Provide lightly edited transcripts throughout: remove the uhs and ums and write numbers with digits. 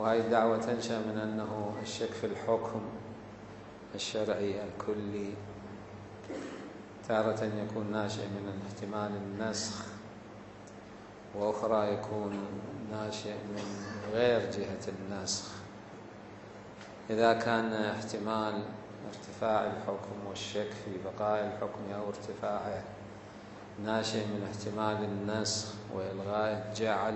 وهذه الدعوة تنشأ من أنه الشك في الحكم الشرعي الكلي تارة يكون ناشئ من احتمال النسخ، وأخرى يكون ناشئ من غير جهة النسخ. إذا كان احتمال ارتفاع الحكم والشك في بقاء الحكم أو ارتفاعه ناشئ من احتمال النسخ وإلغاء الجعل،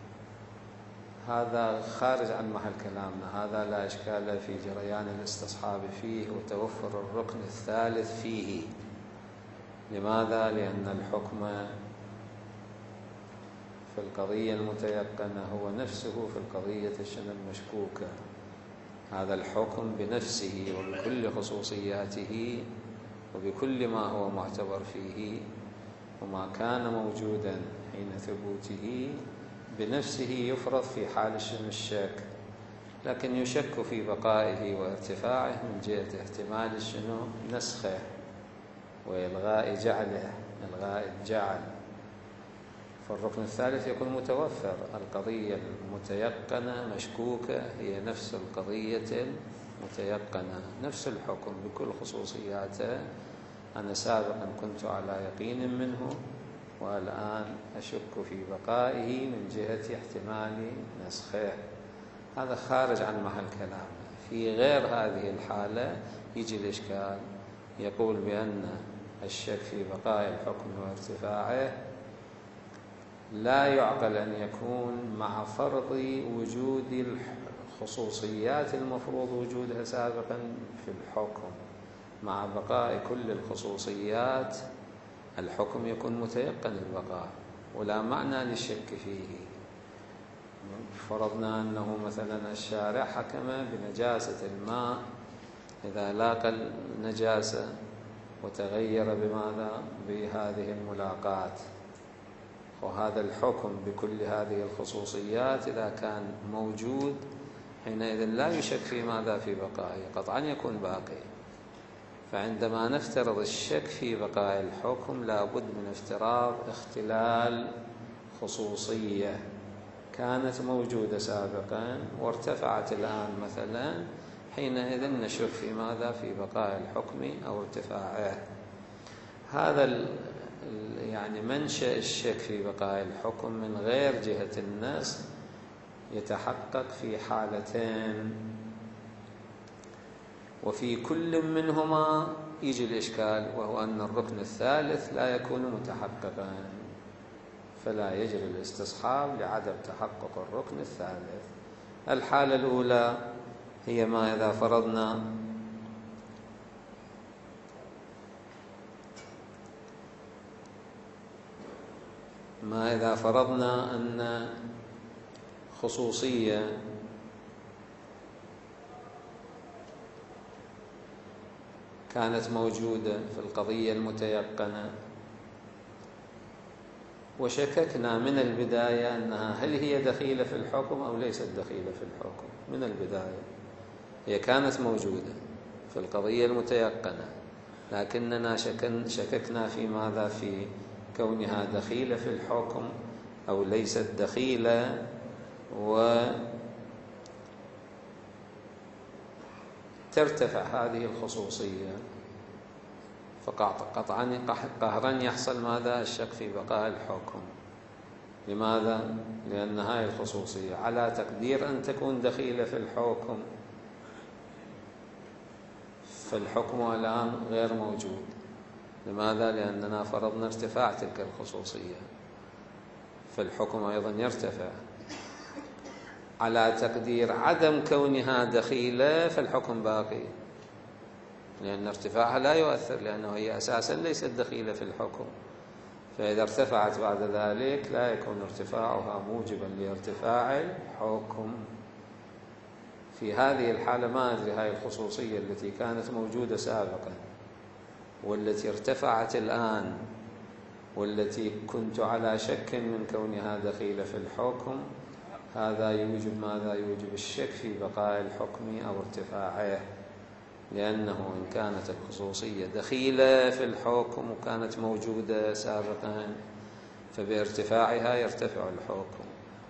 هذا خارج عن محل كلامنا، هذا لا إشكال في جريان الاستصحاب فيه وتوفر الركن الثالث فيه. لماذا؟ لأن الحكم في القضية المتيقنة هو نفسه في القضية المشكوكة. هذا الحكم بنفسه وبكل خصوصياته وبكل ما هو معتبر فيه وما كان موجودا حين ثبوته بنفسه يفرض في حال الشك، لكن يشك في بقائه وارتفاعه من جهة احتمال نسخه وإلغاء جعله، إلغاء الجعل. فالركن الثالث يكون متوفر. القضية المتيقنة مشكوكة هي نفس القضية المتيقنة، نفس الحكم بكل خصوصياته. أنا سابقا كنت على يقين منه والآن أشك في بقائه من جهة احتمال نسخه. هذا خارج عن محل كلامنا. في غير هذه الحالة يجي الإشكال، يقول بأن الشك في بقاء الحكم وارتفاعه لا يعقل أن يكون مع فرض وجود الخصوصيات المفروض وجودها سابقا في الحكم. مع بقاء كل الخصوصيات الحكم يكون متيقن البقاء ولا معنى للشك فيه. فرضنا أنه مثلا الشارع حكم بنجاسة الماء إذا لاقى النجاسة وتغير بماذا؟ بهذه الملاقات. وهذا الحكم بكل هذه الخصوصيات إذا كان موجود حينئذ لا يشك في ماذا؟ في بقائه، قطعا يكون باقي. فعندما نفترض الشك في بقاء الحكم لابد من افتراض اختلال خصوصية كانت موجودة سابقا وارتفعت الآن مثلا، حينئذ نشك في ماذا؟ في بقاء الحكم أو ارتفاعه. هذا يعني منشأ الشك في بقاء الحكم من غير جهة النسخ يتحقق في حالتين، وفي كل منهما يجي الإشكال، وهو أن الركن الثالث لا يكون متحققا، فلا يجري الاستصحاب لعدم تحقق الركن الثالث. الحالة الأولى هي ما إذا فرضنا أن خصوصية كانت موجودة في القضية المتيقنة وشككنا من البداية أنها هل هي دخيلة في الحكم أو ليست دخيلة في الحكم. من البداية هي كانت موجودة في القضية المتيقنة، لكننا شككنا في ماذا؟ في كونها دخيلة في الحكم أو ليست دخيلة، وترتفع هذه الخصوصية، فقطعا قهرا يحصل ماذا؟ الشك في بقاء الحكم. لماذا؟ لأن هذه الخصوصية على تقدير أن تكون دخيلة في الحكم، فالحكم الآن غير موجود. لماذا؟ لأننا فرضنا ارتفاع تلك الخصوصية، فالحكم أيضا يرتفع. على تقدير عدم كونها دخيلة فالحكم باقي، لأن ارتفاعها لا يؤثر، لأنه هي أساسا ليست دخيلة في الحكم. فإذا ارتفعت بعد ذلك لا يكون ارتفاعها موجبا لارتفاع الحكم. في هذه الحالة ما أدري هذه الخصوصية التي كانت موجودة سابقا والتي ارتفعت الآن والتي كنت على شك من كونها دخيلة في الحكم، هذا يوجب ماذا؟ يوجب الشك في بقاء الحكم أو ارتفاعه، لأنه إن كانت الخصوصية دخيلة في الحكم وكانت موجودة سابقا فبارتفاعها يرتفع الحكم،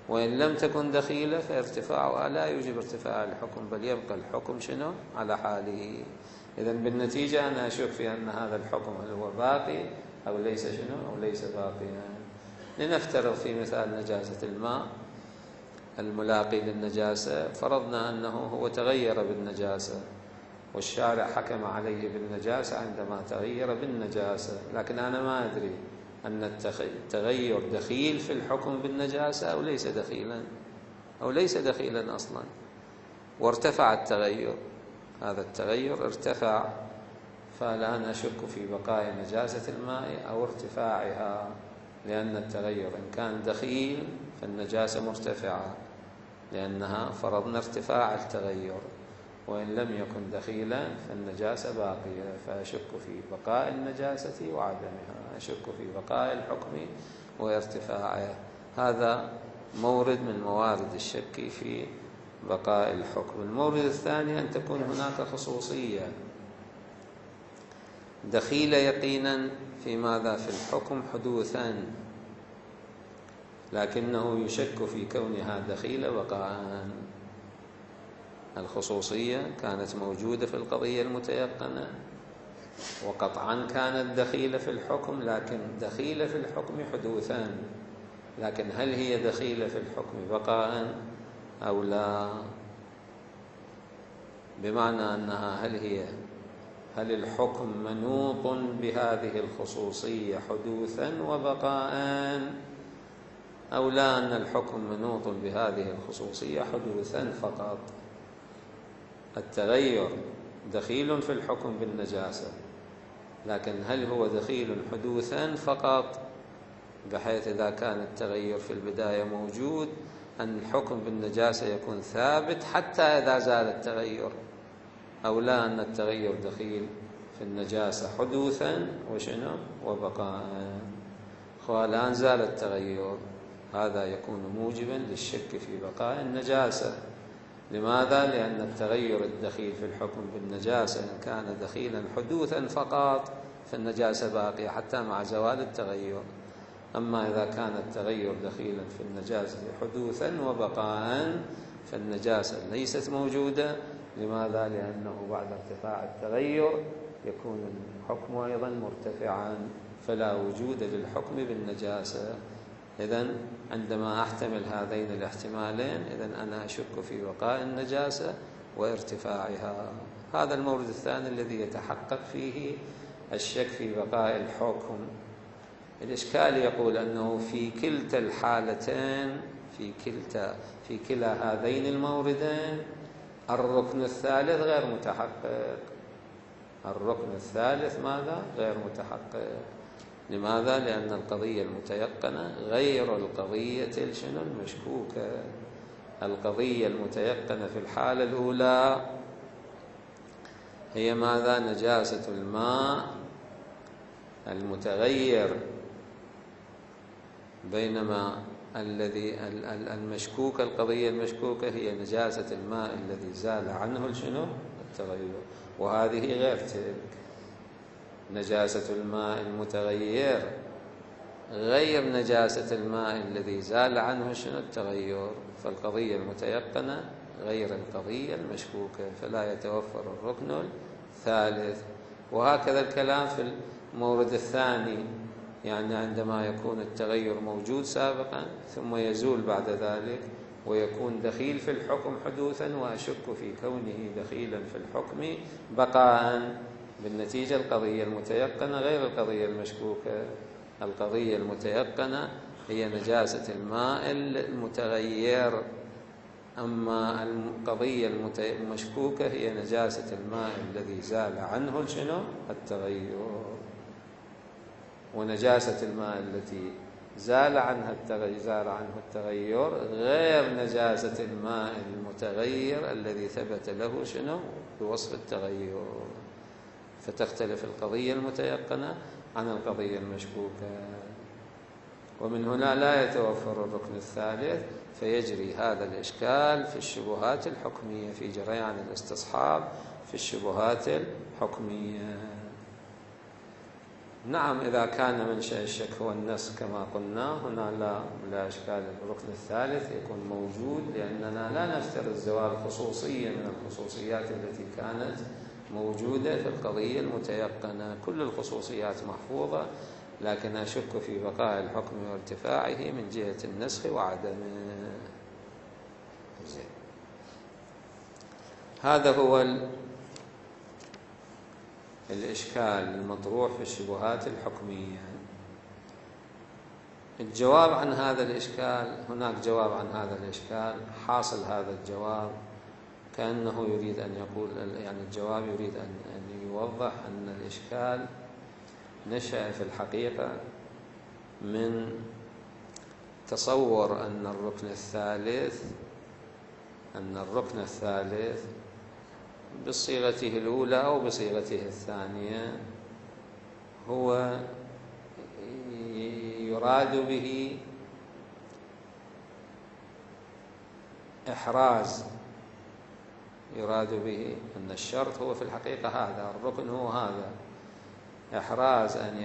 وإن لم تكن دخيلة فارتفاعها لا يوجب ارتفاع الحكم، بل يبقى الحكم شنو على حاله. إذن بالنتيجة أنا أشك في أن هذا الحكم هل هو باقي أو ليس شنو أو ليس باقيا. لنفترض في مثال نجاسة الماء الملاقي للنجاسة، فرضنا أنه هو تغير بالنجاسة والشارع حكم عليه بالنجاسة عندما تغير بالنجاسة، لكن أنا ما أدري أن التغير دخيل في الحكم بالنجاسة أو ليس دخيلا، أو ليس دخيلا أصلا، وارتفع التغير، هذا التغير ارتفع، فالآن أشك في بقاء نجاسة الماء أو ارتفاعها، لأن التغير إن كان دخيل فالنجاسة مرتفعة لأنها فرضنا ارتفاع التغير، وإن لم يكن دخيلا فالنجاسة باقية، فأشك في بقاء النجاسة وعدمها، أشك في بقاء الحكم وارتفاعه. هذا مورد من موارد الشك في بقاء الحكم. المورد الثاني أن تكون هناك خصوصية دخيلة يقينا في ماذا؟ في الحكم حدوثا، لكنه يشك في كونها دخيلة بقاء. الخصوصية كانت موجودة في القضية المتيقنة وقطعا كانت دخيلة في الحكم، لكن دخيلة في الحكم حدوثا، لكن هل هي دخيلة في الحكم بقاء أو لا؟ بمعنى أنها هل الحكم منوط بهذه الخصوصية حدوثا وبقاء، أو لا أن الحكم منوط بهذه الخصوصية حدوثا فقط. التغير دخيل في الحكم بالنجاسة، لكن هل هو دخيل حدوثا فقط، بحيث إذا كان التغير في البداية موجود أن الحكم بالنجاسة يكون ثابت حتى إذا زال التغير، أو لا أن التغير دخيل في النجاسة حدوثا وشنو وبقاء. والآن زال التغير، هذا يكون موجبا للشك في بقاء النجاسة. لماذا؟ لأن التغير الدخيل في الحكم بالنجاسة إن كان دخيلا حدوثا فقط فالنجاسة باقية حتى مع زوال التغير، أما إذا كان التغير دخيلا في النجاسة حدوثا وبقاء فالنجاسة ليست موجودة. لماذا؟ لأنه بعد ارتفاع التغير يكون الحكم أيضا مرتفعا، فلا وجود للحكم بالنجاسة. إذن عندما أحتمل هذين الاحتمالين إذن أنا أشك في بقاء النجاسة وارتفاعها. هذا المورد الثاني الذي يتحقق فيه الشك في بقاء الحكم. الإشكال يقول أنه في كلتا الحالتين، في كلا هذين الموردين الركن الثالث غير متحقق. الركن الثالث ماذا؟ غير متحقق. لماذا؟ لأن القضية المتيقنة غير القضية المشكوكة. القضية المتيقنة في الحالة الأولى هي ماذا؟ نجاسة الماء المتغير، بينما المشكوكة، القضية المشكوكة هي نجاسة الماء الذي زال عنه التغير، وهذه غير تلك. نجاسة الماء المتغير غير نجاسة الماء الذي زال عنه التغير، فالقضية المتيقنة غير القضية المشكوكة، فلا يتوفر الركن الثالث. وهكذا الكلام في المورد الثاني، يعني عندما يكون التغير موجود سابقا ثم يزول بعد ذلك ويكون دخيل في الحكم حدوثا، وأشك في كونه دخيلا في الحكم بقاء. بالنتيجة القضية المتيقنة غير القضية المشكوكة. القضية المتيقنة هي نجاسة الماء المتغير، أما القضية المشكوكة هي نجاسة الماء الذي زال عنه التغير. ونجاسة الماء التي زال عنه التغير غير نجاسة الماء المتغير الذي ثبت له بوصف التغير، فتختلف القضية المتيقنة عن القضية المشكوكة. ومن هنا لا يتوفر الركن الثالث، فيجري هذا الإشكال في الشبهات الحكمية، في جريان الاستصحاب في الشبهات الحكمية. نعم، إذا كان منشأ الشك هو النسخ كما قلنا، هنا لا إشكال. الركن الثالث يكون موجود، لأننا لا نفترض زوال خصوصية من الخصوصيات التي كانت موجودة في القضية المتيقنة. كل الخصوصيات محفوظة، لكن أشك في بقاء الحكم وارتفاعه من جهة النسخ وعدمه. هذا هو الإشكال المطروح في الشبهات الحكمية. الجواب عن هذا الإشكال، هناك جواب عن هذا الإشكال. حاصل هذا الجواب كأنه يريد أن يقول، يعني الجواب يريد أن يوضح أن الإشكال نشأ في الحقيقة من تصور أن الركن الثالث بصيغته الأولى أو بصيغته الثانية هو يراد به إحراز، يراد به أن الشرط هو في الحقيقة هذا، الركن هو هذا، إحراز أن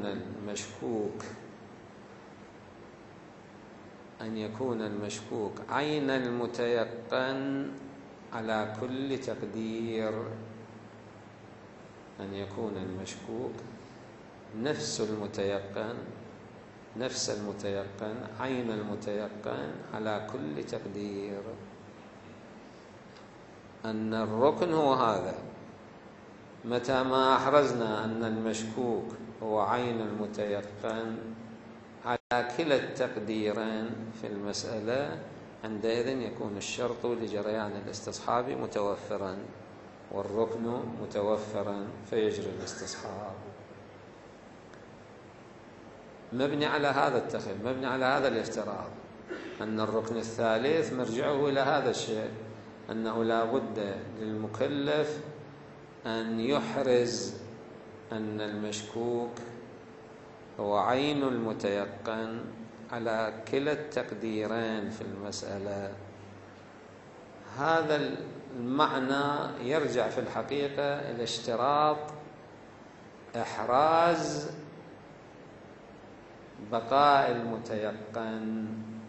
يكون المشكوك عين المتيقن على كل تقدير، أن يكون المشكوك نفس المتيقن عين المتيقن على كل تقدير، أن الركن هو هذا. متى ما أحرزنا أن المشكوك هو عين المتيقن على كلا التقديرين في المسألة، عندئذ يكون الشرط لجريان الاستصحاب متوفرا والركن متوفرا فيجري الاستصحاب. مبني على هذا الافتراض أن الركن الثالث مرجعه إلى هذا الشيء، أنه لا بد للمكلف أن يحرز أن المشكوك هو عين المتيقن على كلا التقديرين في المسألة. هذا المعنى يرجع في الحقيقة إلى اشتراط إحراز بقاء المتيقن،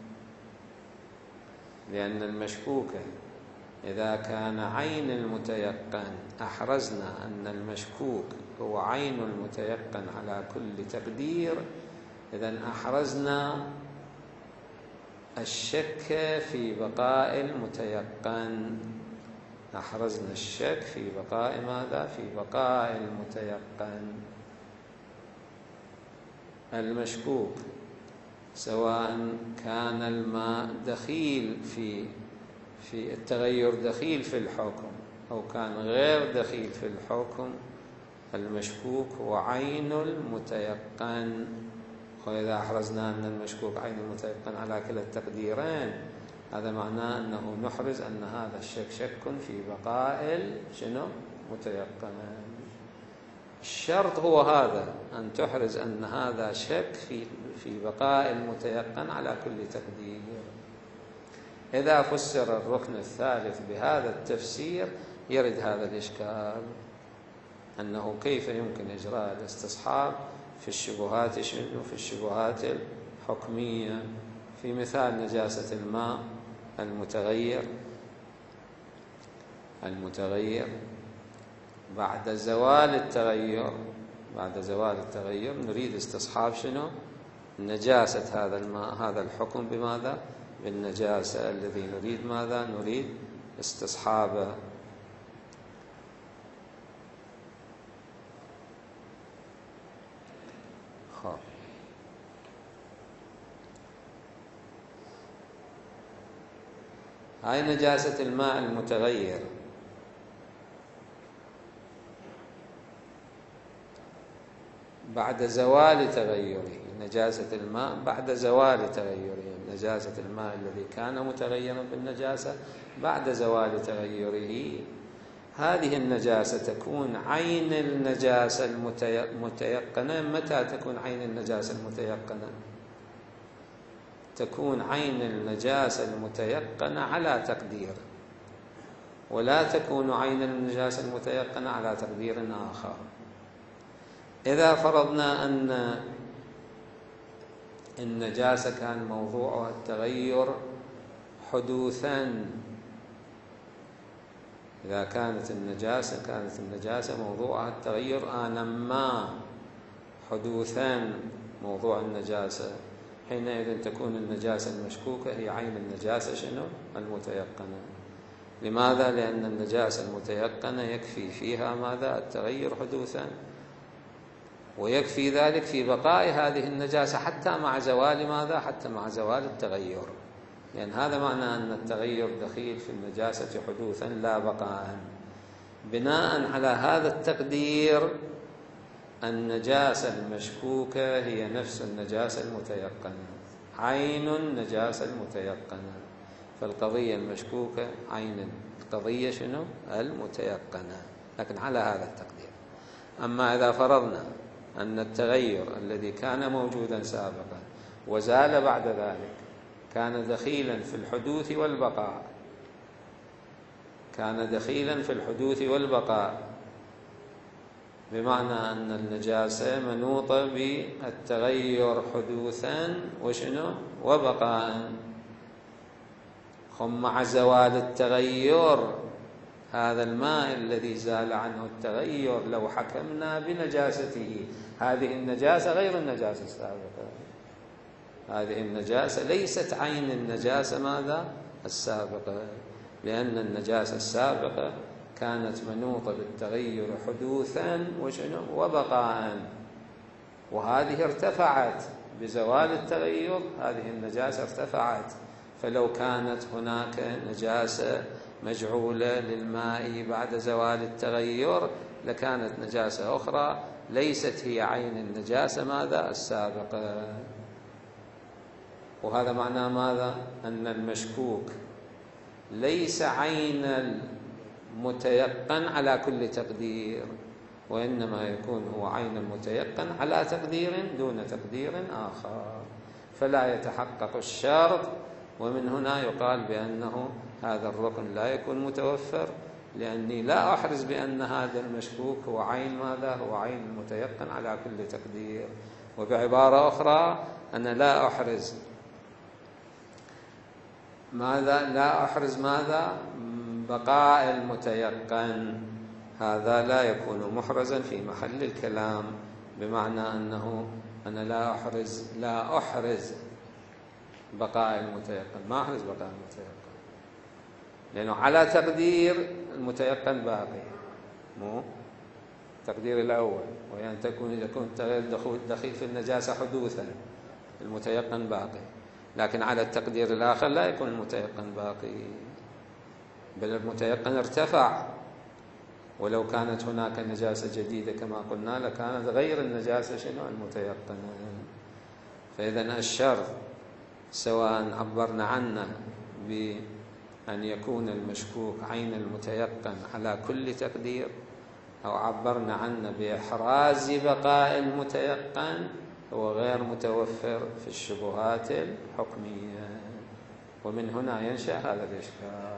لأن المشكوك إذا كان عين المتيقن، أحرزنا أن المشكوك هو عين المتيقن على كل تقدير، إذن أحرزنا الشك في بقاء المتيقن، أحرزنا الشك في بقاء ماذا؟ في بقاء المتيقن. المشكوك سواء كان الماء دخيل في التغير، دخيل في الحكم، أو كان غير دخيل في الحكم، المشكوك هو عين المتيقن. وإذا أحرزنا أن المشكوك عين المتيقن على كلا التقديرين، هذا معناه أنه نحرز أن هذا الشك شك في بقاء متيقن. الشرط هو هذا، أن تحرز أن هذا شك في بقاء المتيقن على كل تقدير. إذا فسر الركن الثالث بهذا التفسير يرد هذا الإشكال، أنه كيف يمكن إجراء الاستصحاب في الشبهات في الشبهات الحكمية. في مثال نجاسة الماء المتغير بعد زوال التغير نريد استصحاب نجاسة هذا الماء، هذا الحكم بماذا؟ بالنجاسة الذي نريد ماذا؟ نريد استصحابه. هاي نجاسة الماء المتغير بعد زوال تغيره، نجاسة الماء بعد زوال تغيره، نجاسة الماء الذي كان متغيرا بالنجاسة بعد زوال تغيره. هذه النجاسة تكون عين النجاسة المتيقنة. متى تكون عين النجاسة المتيقنة؟ تكون عين النجاسة المتيقنة على تقدير، ولا تكون عين النجاسة المتيقنة على تقدير آخر. إذا فرضنا أن النجاسة كان موضوعها التغير حدوثا، إذا كانت النجاسة موضوعها التغير آنا ما حدوثا موضوع النجاسة، حينئذ تكون النجاسة المشكوكة هي عين النجاسة شنو؟ المتيقنة. لماذا؟ لأن النجاسة المتيقنة يكفي فيها ماذا؟ التغير حدوثا، ويكفي ذلك في بقاء هذه النجاسة حتى مع زوال ماذا؟ حتى مع زوال التغير، لأن هذا معنى أن التغير دخيل في النجاسة حدوثا لا بقاء. بناء على هذا التقدير النجاسة المشكوكة هي نفس النجاسة المتيقنة، عين النجاسة المتيقنة، فالقضية المشكوكة عين القضية شنو؟ المتيقنة، لكن على هذا التقدير. أما إذا فرضنا أن التغير الذي كان موجودا سابقا وزال بعد ذلك كان دخيلا في الحدوث والبقاء، بمعنى أن النجاسة منوطة بالتغير حدوثا وشنو؟ وبقاء. ثم مع زوال التغير هذا الماء الذي زال عنه التغير لو حكمنا بنجاسته، هذه النجاسة غير النجاسة السابقة، هذه النجاسة ليست عين النجاسة ماذا؟ السابقة، لأن النجاسة السابقة كانت منوطة بالتغير حدوثا وشنو؟ وبقاء، وهذه ارتفعت بزوال التغير، هذه النجاسة ارتفعت. فلو كانت هناك نجاسة مجعولة للماء بعد زوال التغير لكانت نجاسة أخرى ليست هي عين النجاسة ماذا؟ السابقة. وهذا معناه ماذا؟ أن المشكوك ليس عين المتيقن على كل تقدير، وإنما يكون هو عين المتيقن على تقدير دون تقدير آخر، فلا يتحقق الشرط. ومن هنا يقال بأنه هذا الركن لا يكون متوفر، لأني لا أحرز بأن هذا المشكوك هو عين ماذا؟ هو عين المتيقن على كل تقدير. وبعبارة أخرى أنا لا أحرز ماذا؟ لا أحرز ماذا؟ بقاء المتيقن، هذا لا يكون محرزا في محل الكلام، بمعنى أنه أنا لا أحرز بقاء المتيقن، ما أحرز بقاء المتيقن، لأنه على تقدير المتيقن باقي، مو التقدير الأول، وأن يكون دخيل في النجاسة حدوثا المتيقن باقي، لكن على التقدير الآخر لا يكون المتيقن باقي، بل المتيقن ارتفع. ولو كانت هناك نجاسة جديدة كما قلنا لكانت غير النجاسة شنو؟ المتيقنة. فإذا الشرط سواء عبرنا عنه بأن يكون المشكوك عين المتيقن على كل تقدير، أو عبرنا عنه بإحراز بقاء المتيقن، هو غير متوفر في الشبهات الحكمية، ومن هنا ينشأ هذا الإشكال.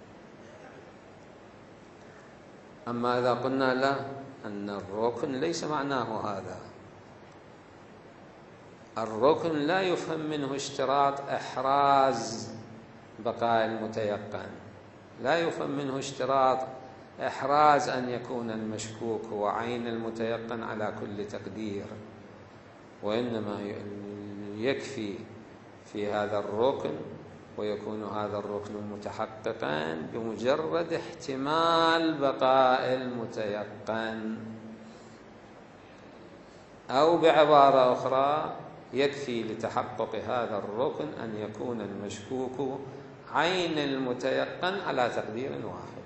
أما إذا قلنا لا، أن الركن ليس معناه هذا، الركن لا يفهم منه اشتراط إحراز بقاء المتيقن، لا يفهم منه اشتراط إحراز أن يكون المشكوك هو عين المتيقن على كل تقدير، وإنما يكفي في هذا الركن، ويكون هذا الركن متحققا بمجرد احتمال بقاء المتيقن، أو بعبارة أخرى يكفي لتحقق هذا الركن أن يكون المشكوك عين المتيقن على تقدير واحد،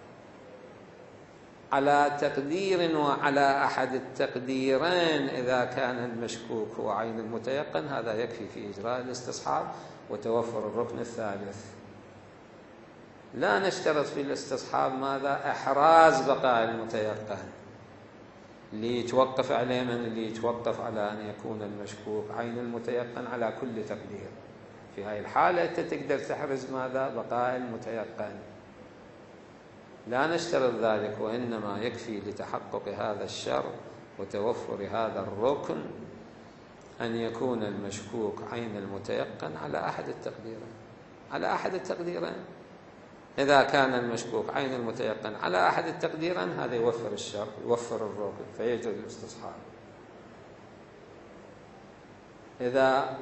على تقدير وعلى أحد التقديرين. إذا كان المشكوك هو عين المتيقن هذا يكفي في إجراء الاستصحاب وتوفر الركن الثالث. لا نشترط في الاستصحاب ماذا؟ إحراز بقاء المتيقن، اللي يتوقف عليه من؟ اللي يتوقف على أن يكون المشكوك عين المتيقن على كل تقدير. في هذه الحالة أنت تقدر تحرز ماذا؟ بقاء المتيقن. لا نشترط ذلك، وإنما يكفي لتحقق هذا الشرط وتوفر هذا الركن أن يكون المشكوك عين المتيقن على أحد التقديرين. إذا كان المشكوك عين المتيقن على أحد التقديرين هذا يوفر الشرط، يوفر الركن، فيجوز الاستصحاب. إذا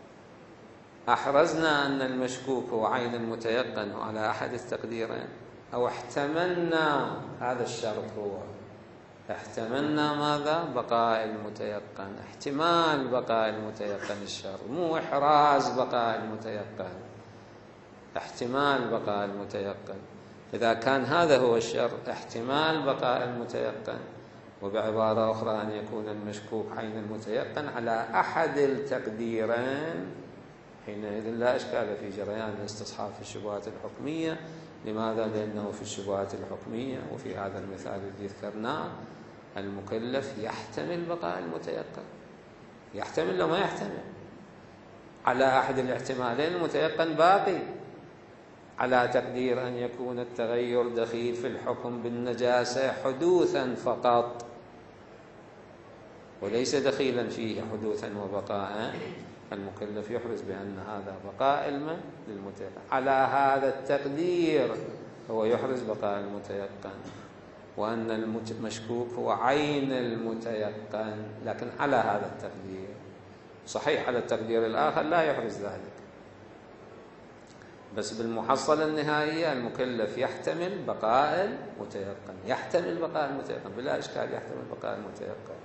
أحرزنا أن المشكوك هو عين المتيقن على أحد التقديرين، أو احتملنا هذا الشرط هو احتملنا ماذا؟ بقاء المتيقن، احتمال بقاء المتيقن الشرط، مو إحراز بقاء المتيقن، احتمال بقاء المتيقن. إذا كان هذا هو الشرط احتمال بقاء المتيقن، وبعبارة أخرى أن يكون المشكوك عين المتيقن على أحد التقديرين، حينئذ لا إشكال في جريان الاستصحاب في الشبهات الحكمية. لماذا؟ لأنه في الشبهات الحكمية وفي هذا المثال الذي ذكرناه المكلف يحتمل بقاء المتيقن، يحتمل لو ما يحتمل، على أحد الاحتمالين المتيقن باقي، على تقدير أن يكون التغير دخيل في الحكم بالنجاسة حدوثا فقط، وليس دخيلا فيه حدوثا وبقاء. المكلف يحرز بأن هذا بقاء للمتيقن، على هذا التقدير هو يحرز بقاء المتيقن، وأن المشكوك هو عين المتيقن لكن على هذا التقدير. صحيح على التقدير الآخر لا يحرز ذلك، بس بالمحصلة النهائية المكلف يحتمل بقاء المتيقن، يحتمل بقاء المتيقن بلا إشكال، يحتمل بقاء المتيقن،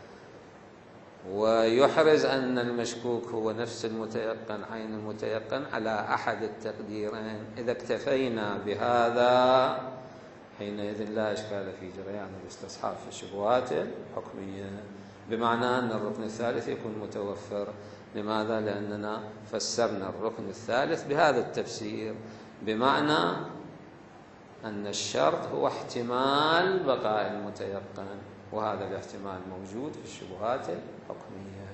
ويحرز أن المشكوك هو نفس المتيقن عين المتيقن على أحد التقديرين. إذا اكتفينا بهذا حينئذ لا إشكال في جريان الاستصحاب في الشبهات الحكمية، بمعنى أن الركن الثالث يكون متوفر. لماذا؟ لأننا فسرنا الركن الثالث بهذا التفسير، بمعنى أن الشرط هو احتمال بقاء المتيقن، وهذا الاحتمال موجود في الشبهات الحكمية.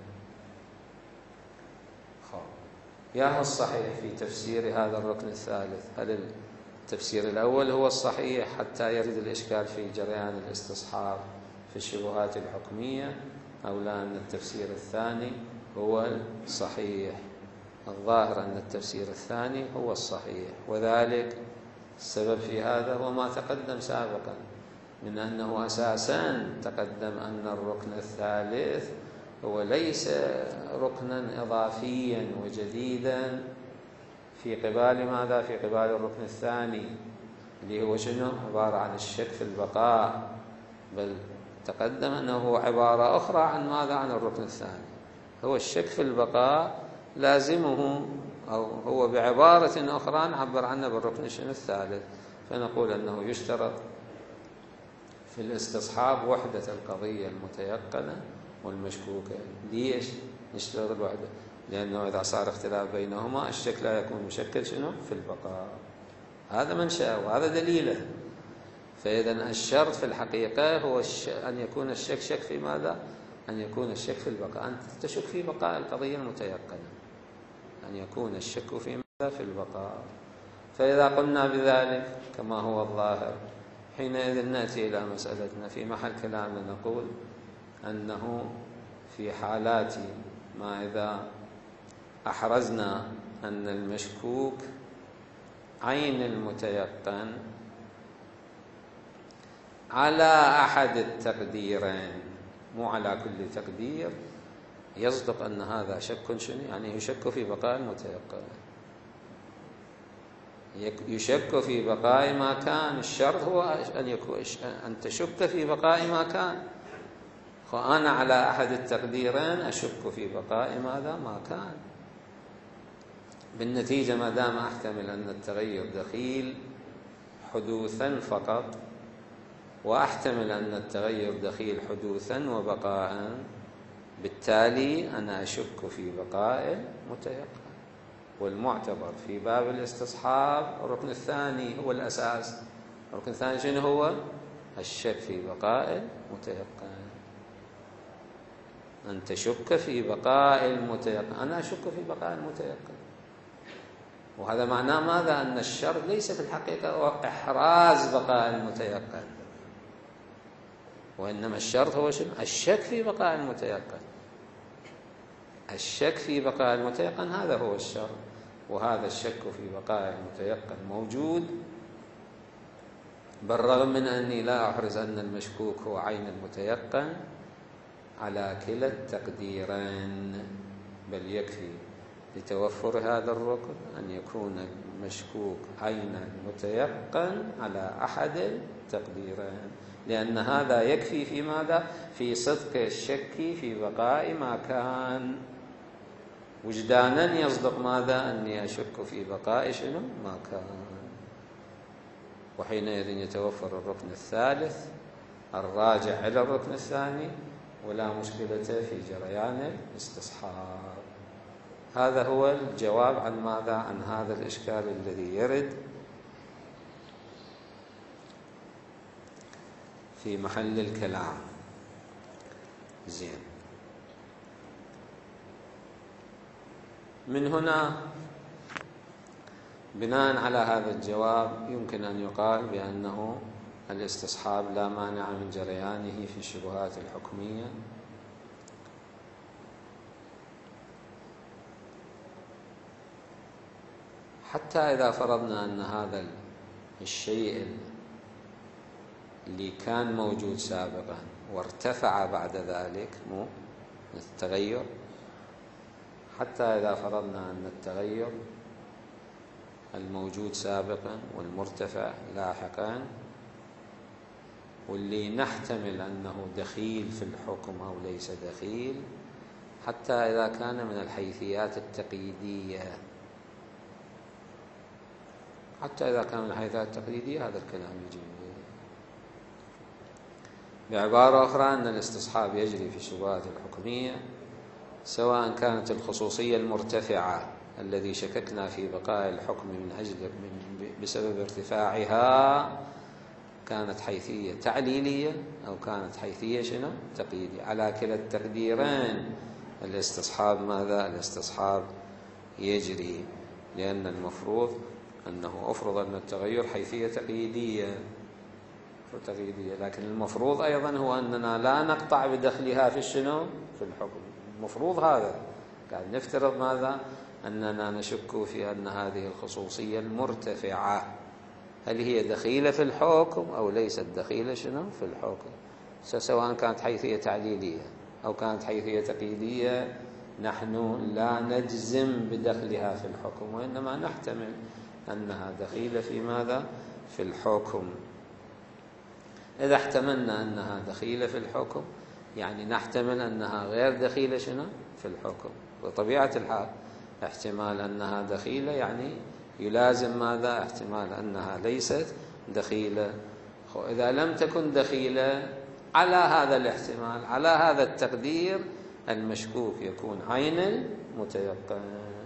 يا الصحيح في تفسير هذا الركن الثالث؟ هل التفسير الأول هو الصحيح حتى يرد الإشكال في جريان الاستصحاب في الشبهات الحكمية، أو لا أن التفسير الثاني هو الصحيح؟ الظاهر أن التفسير الثاني هو الصحيح، وذلك السبب في هذا هو ما تقدم سابقا من أنه أساسا تقدم أن الركن الثالث هو ليس ركنا إضافيا وجديدا في قبال ماذا؟ في قبال الركن الثاني اللي هو شنو؟ عبارة عن الشك في البقاء، بل تقدم أنه عبارة أخرى عن ماذا؟ عن الركن الثاني. هو الشك في البقاء لازمه، أو هو بعبارة أخرى نعبر عنه بالركن الثالث، فنقول أنه يشترط في الاستصحاب وحدة القضية المتيقنة والمشكوكة. ليش نشترط الوحدة؟ لأنه إذا صار اختلاف بينهما الشك لا يكون مشكل شنو؟ في البقاء. هذا منشأ وهذا دليله. فإذا الشرط في الحقيقة هو أن يكون الشك شك في ماذا؟ أن يكون الشك في البقاء، أن تشك في بقاء القضية المتيقنة، أن يكون الشك في ماذا؟ في البقاء. فإذا قلنا بذلك كما هو الظاهر حينئذ نأتي إلى مسألتنا في محل كلامنا، نقول أنه في حالات ما إذا أحرزنا أن المشكوك عين المتيقن على أحد التقديرين، مو على كل تقدير، يصدق أن هذا شك شنو؟ يعني يشك في بقاء المتيقن، يشك في بقاء ما كان. الشرط هو أن تشك في بقاء ما كان، فأنا على أحد التقديرين أشك في بقاء ماذا؟ ما كان. بالنتيجة ما دام أحتمل أن التغير دخيل حدوثا فقط، وأحتمل أن التغير دخيل حدوثا وبقاء، بالتالي أنا أشك في بقاء متيقن. والمعتبر في باب الاستصحاب الركن الثاني هو الأساس. الركن الثاني شنو هو؟ الشك في بقاء متيقن، أن تشك في بقاء المتيقن. أنا أشك في بقاء المتيقن، وهذا معناه ماذا؟ أن الشرط ليس في الحقيقة هو إحراز بقاء المتيقن، وإنما الشرط هو شنو؟ الشك في بقاء المتيقن. الشك في بقاء المتيقن هذا هو الشرط، وهذا الشك في بقاء المتيقن موجود، بالرغم من أني لا أحرز أن المشكوك هو عين المتيقن على كلا التقديرين، بل يكفي لتوفر هذا الركن أن يكون المشكوك عين المتيقن على أحد التقديرين، لأن هذا يكفي في ماذا؟ في صدق الشك في بقاء ما كان. وجدانا يصدق ماذا؟ أني أشك في بقاء شنو؟ ما كان. وحينئذ يتوفر الركن الثالث الراجع إلى الركن الثاني، ولا مشكلة في جريان الاستصحاب. هذا هو الجواب عن ماذا؟ عن هذا الإشكال الذي يرد في محل الكلام. زين، من هنا بناء على هذا الجواب يمكن أن يقال بأنه الاستصحاب لا مانع من جريانه في الشبهات الحكمية، حتى إذا فرضنا أن هذا الشيء اللي كان موجود سابقا وارتفع بعد ذلك، مو التغير، حتى إذا فرضنا أن التغير الموجود سابقا والمرتفع لاحقا، واللي نحتمل أنه دخيل في الحكم أو ليس دخيل، حتى إذا كان من الحيثيات التقييدية، حتى إذا كان من الحيثيات التقييدية هذا الكلام يجب. بعبارة أخرى أن الاستصحاب يجري في الشبهات الحكمية سواء كانت الخصوصية المرتفعة الذي شككنا في بقاء الحكم من أجل بسبب ارتفاعها كانت حيثية تعليلية أو كانت حيثية شنو؟ تقييدية. على كلا التقديرين الاستصحاب ماذا؟ الاستصحاب يجري، لأن المفروض أنه أفرض أن التغير حيثية تقييدية، لكن المفروض أيضا هو أننا لا نقطع بدخلها في الشنو؟ في الحكم. المفروض هذا قاعد نفترض ماذا؟ أننا نشك في أن هذه الخصوصية المرتفعة هل هي دخيلة في الحكم أو ليست دخيلة شنو؟ في الحكم، سواء كانت حيثية تعليلية أو كانت حيثية تقييدية. نحن لا نجزم بدخلها في الحكم، وإنما نحتمل أنها دخيلة في ماذا؟ في الحكم. إذا احتملنا أنها دخيلة في الحكم يعني نحتمل أنها غير دخيلة شنو؟ في الحكم. وطبيعة الحال احتمال أنها دخيلة يعني يلازم ماذا؟ احتمال أنها ليست دخيلة. إذا لم تكن دخيلة على هذا الاحتمال، على هذا التقدير، المشكوك يكون عين المتيقن.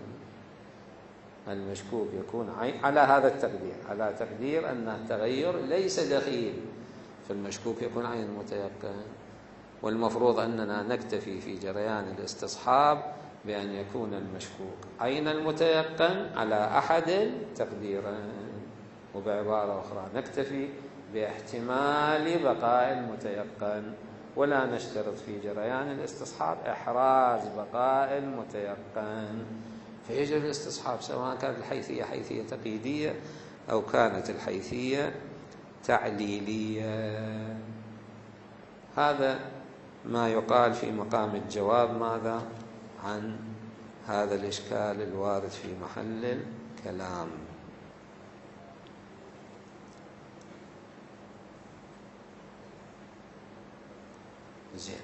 المشكوك يكون عين على هذا التقدير، على تقدير أن التغير ليس دخيل، فالمشكوك يكون عين المتيقن. والمفروض أننا نكتفي في جريان الاستصحاب بأن يكون المشكوك عين المتيقن على أحد التقديرين، وبعبارة أخرى نكتفي باحتمال بقاء المتيقن، ولا نشترط في جريان الاستصحاب إحراز بقاء المتيقن. فيجري الاستصحاب سواء كانت الحيثية حيثية تقييدية أو كانت الحيثية تعليلية. هذا ما يقال في مقام الجواب ماذا؟ عن هذا الإشكال الوارد في محل الكلام. زين،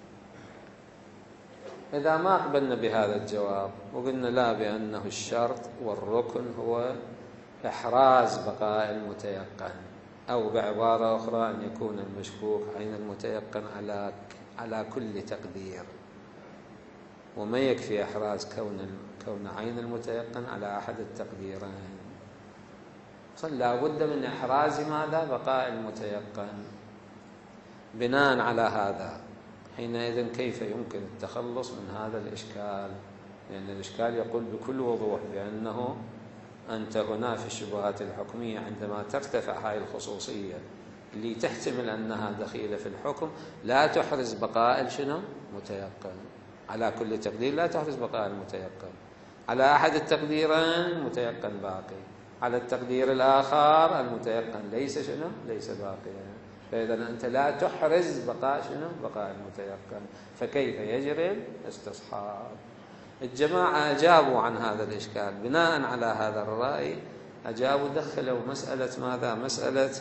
إذا ما قبلنا بهذا الجواب وقلنا لا، بأنه الشرط والركن هو إحراز بقاء المتيقن، أو بعبارة أخرى أن يكون المشكوك عين المتيقن على كل تقدير، وما يكفي إحراز كون عين المتيقن على أحد التقديرين، لا بد من إحراز ماذا؟ بقاء المتيقن. بناء على هذا حينئذ كيف يمكن التخلص من هذا الإشكال؟ لأن الإشكال يقول بكل وضوح بأنه أنت هنا في الشبهات الحكمية عندما ترتفع هذه الخصوصية اللي تحتمل أنها دخيلة في الحكم لا تحرز بقاء شنو؟ متيقن. على كل تقدير لا تحرز بقاء المتيقن. على أحد التقديرين المتيقن باقي، على التقدير الآخر المتيقن ليس شنو؟ ليس باقيا. فإذا أنت لا تحرز بقاء شنو؟ بقاء المتيقن، فكيف يجري الاستصحاب؟ الجماعة أجابوا عن هذا الإشكال. بناء على هذا الرأي أجابوا، دخلوا مسألة ماذا؟ مسألة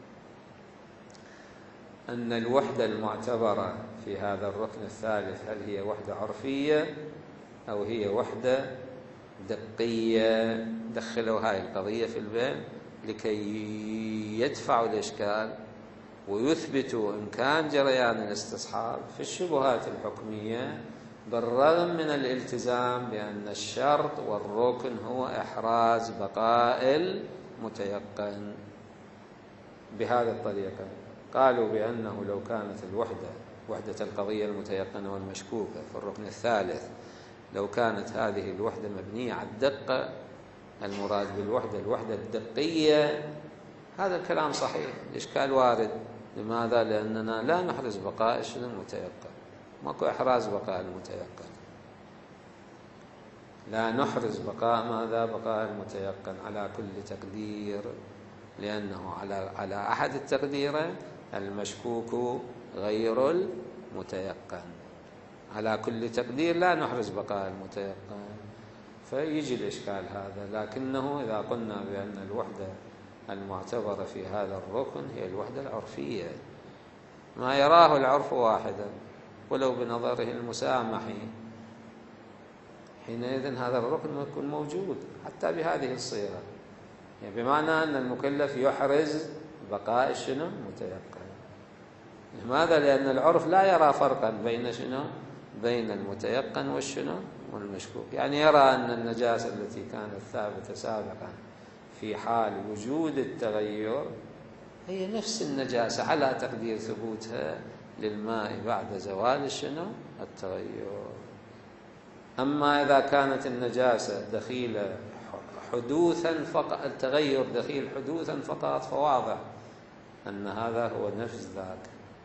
أن الوحدة المعتبرة في هذا الركن الثالث هل هي وحدة عرفية أو هي وحدة دقية. دخلوا هاي القضية في البين لكي يدفعوا الإشكال ويثبتوا إمكان جريان الاستصحاب في الشبهات الحكمية، بالرغم من الالتزام بأن الشرط والركن هو إحراز بقاء المتيقن. بهذه الطريقة قالوا بأنه لو كانت الوحدة، وحدة القضية المتيقنة والمشكوكة في الركن الثالث، لو كانت هذه الوحدة مبنية على الدقة، المراد بالوحدة الوحدة الدقية، هذا الكلام صحيح. الإشكال وارد. لماذا؟ لأننا لا نحرز بقاء المتيقن، ماكو إحراز بقاء المتيقن. لا نحرز بقاء ماذا؟ بقاء المتيقن على كل تقدير، لأنه على أحد التقديرين المشكوك غير المتيقن. على كل تقدير لا نحرز بقاء المتيقن، فيجي الإشكال هذا. لكنه إذا قلنا بأن الوحدة المعتبرة في هذا الركن هي الوحدة العرفية، ما يراه العرف واحدا ولو بنظره المسامحي، حينئذ هذا الركن يكون موجود حتى بهذه الصيغة، يعني بمعنى أن المكلف يحرز بقاء شنو؟ متيقن. لماذا؟ لأن العرف لا يرى فرقا بين شنو؟ بين المتيقن والشنو؟ والمشكوك. يعني يرى أن النجاسة التي كانت ثابتة سابقا في حال وجود التغير هي نفس النجاسة على تقدير ثبوتها للماء بعد زوال شنو؟ التغير. أما إذا كانت النجاسة دخيلة حدوثا فقط، التغير دخيل حدوثا فقط، فواضح أن هذا هو نفس ذاك،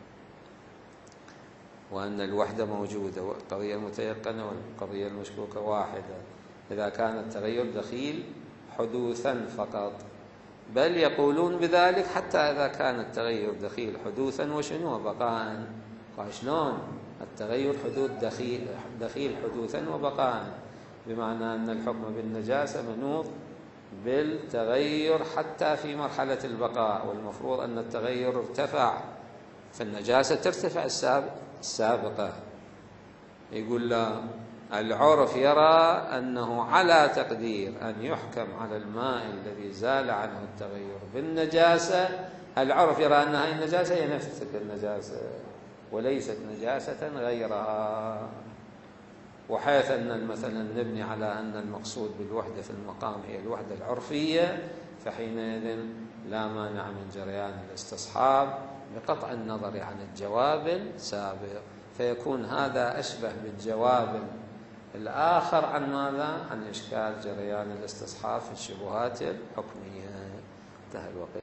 وأن الوحدة موجودة، والقضية المتيقنة والقضية المشكوكة واحدة إذا كان التغير دخيل حدوثا فقط. بل يقولون بذلك حتى إذا كان التغير دخيل حدوثا وشنو؟ وبقاء. شلون التغير دخيل حدوثا وبقاء؟ بمعنى أن الحكم بالنجاسة منوط بالتغير حتى في مرحلة البقاء، والمفروض أن التغير ارتفع، فالنجاسة ترتفع السابقة. يقول لا، العرف يرى أنه على تقدير أن يحكم على الماء الذي زال عنه التغير بالنجاسة، العرف يرى أن هذه النجاسة هي نفس تلك النجاسة وليست نجاسة غيرها. وحيث أن مثلا نبني على أن المقصود بالوحدة في المقام هي الوحدة العرفية، فحينئذ لا مانع من جريان الاستصحاب بقطع النظر عن الجواب السابق، فيكون هذا أشبه بالجواب الآخر عن ماذا؟ عن إشكال جريان الاستصحاب في الشبهات الحكمية. انتهى الوقت.